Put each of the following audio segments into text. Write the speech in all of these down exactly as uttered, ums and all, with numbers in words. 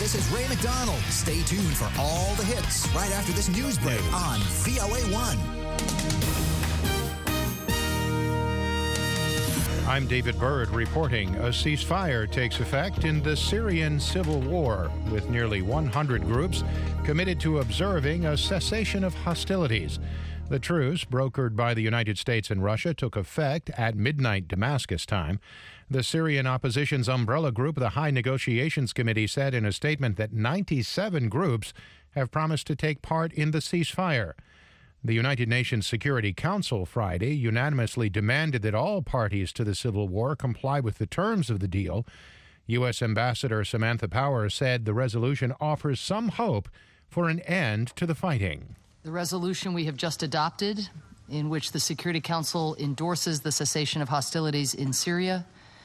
This is Ray McDonald. Stay tuned for all the hits right after this news break on V O A one. I'm David Byrd reporting. A ceasefire takes effect in the Syrian civil war, with nearly one hundred groups committed to observing a cessation of hostilities. The truce, brokered by the United States and Russia, took effect at midnight Damascus time. The Syrian opposition's umbrella group, the High Negotiations Committee, said in a statement that ninety-seven groups have promised to take part in the ceasefire. The United Nations Security Council Friday unanimously demanded that all parties to the civil war comply with the terms of the deal. U S Ambassador Samantha Power said the resolution offers some hope for an end to the fighting. The resolution we have just adopted, in which the Security Council endorses the cessation of hostilities in Syria,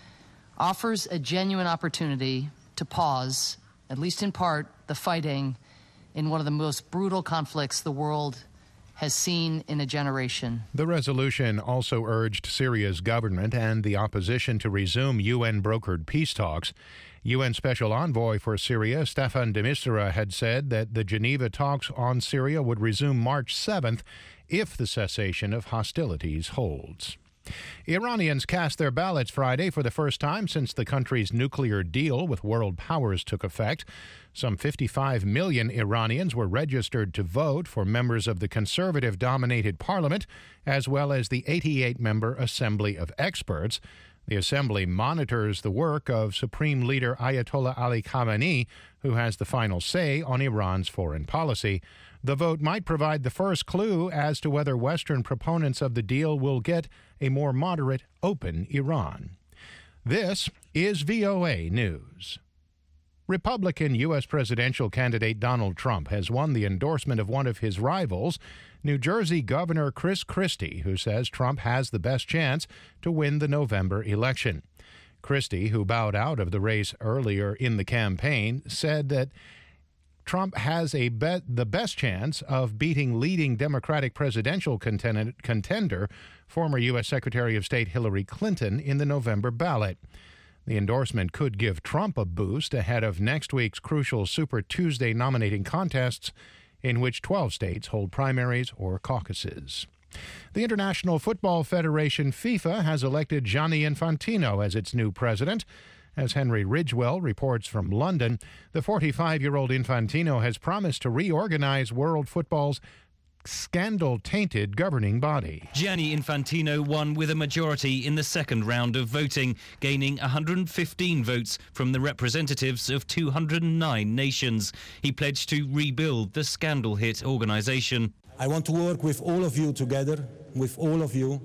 offers a genuine opportunity to pause, at least in part, the fighting in one of the most brutal conflicts the world has seen in a generation. The resolution also urged Syria's government and the opposition to resume U N-brokered peace talks. U N Special Envoy for Syria, Staffan de Mistura, had said that the Geneva talks on Syria would resume March seventh if the cessation of hostilities holds. Iranians cast their ballots Friday for the first time since the country's nuclear deal with world powers took effect. Some fifty-five million Iranians were registered to vote for members of the conservative-dominated parliament, as well as the eighty-eight member Assembly of Experts. The assembly monitors the work of Supreme Leader Ayatollah Ali Khamenei, who has the final say on Iran's foreign policy. The vote might provide the first clue as to whether Western proponents of the deal will get a more moderate, open Iran. This is V O A News. Republican U S presidential candidate Donald Trump has won the endorsement of one of his rivals, New Jersey Governor Chris Christie, who says Trump has the best chance to win the November election. Christie, who bowed out of the race earlier in the campaign, said that Trump has a bet the best chance of beating leading Democratic presidential contend- contender, former U S Secretary of State Hillary Clinton, in the November ballot. The endorsement could give Trump a boost ahead of next week's crucial Super Tuesday nominating contests, in which twelve states hold primaries or caucuses. The International Football Federation, FIFA, has elected Gianni Infantino as its new president. As Henry Ridgewell reports from London, the forty-five-year-old Infantino has promised to reorganize world football's scandal-tainted governing body. Gianni Infantino won with a majority in the second round of voting, gaining one hundred fifteen votes from the representatives of two hundred nine nations. He pledged to rebuild the scandal-hit organisation. I want to work with all of you together, with all of you,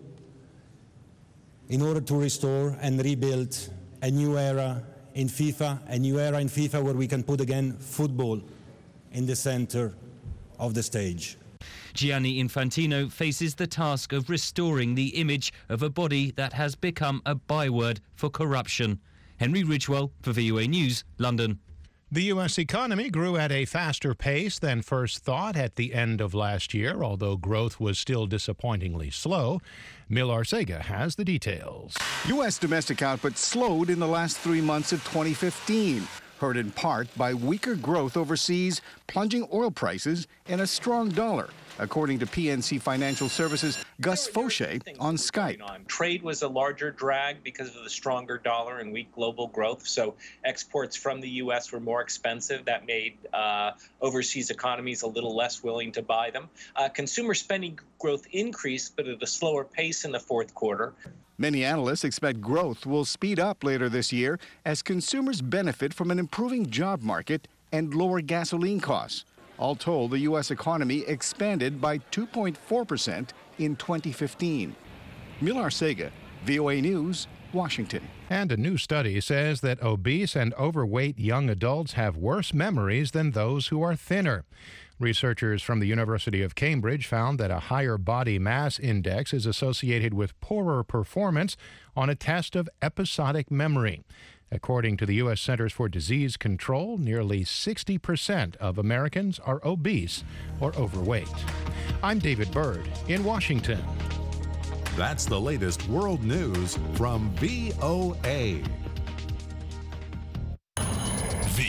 in order to restore and rebuild a new era in FIFA, a new era in FIFA where we can put again football in the center of the stage. Gianni Infantino faces the task of restoring the image of a body that has become a byword for corruption. Henry Ridgewell for V O A News, London. The U S economy grew at a faster pace than first thought at the end of last year, although growth was still disappointingly slow. Mil Arcega has the details. U S domestic output slowed in the last three months of twenty fifteen, hurt in part by weaker growth overseas, plunging oil prices, and a strong dollar, according to P N C Financial Services' Gus Fauché on Skype. Trade was a larger drag because of the stronger dollar and weak global growth, so exports from the U S were more expensive. That made uh, overseas economies a little less willing to buy them. Uh, consumer spending growth increased, but at a slower pace in the fourth quarter. Many analysts expect growth will speed up later this year as consumers benefit from an improving job market and lower gasoline costs. All told, the U S economy expanded by two point four percent in twenty fifteen. Mil Arcega, V O A News, Washington. And a new study says that obese and overweight young adults have worse memories than those who are thinner. Researchers from the University of Cambridge found that a higher body mass index is associated with poorer performance on a test of episodic memory. According to the U S Centers for Disease Control, nearly sixty percent of Americans are obese or overweight. I'm David Byrd in Washington. That's the latest world news from V O A.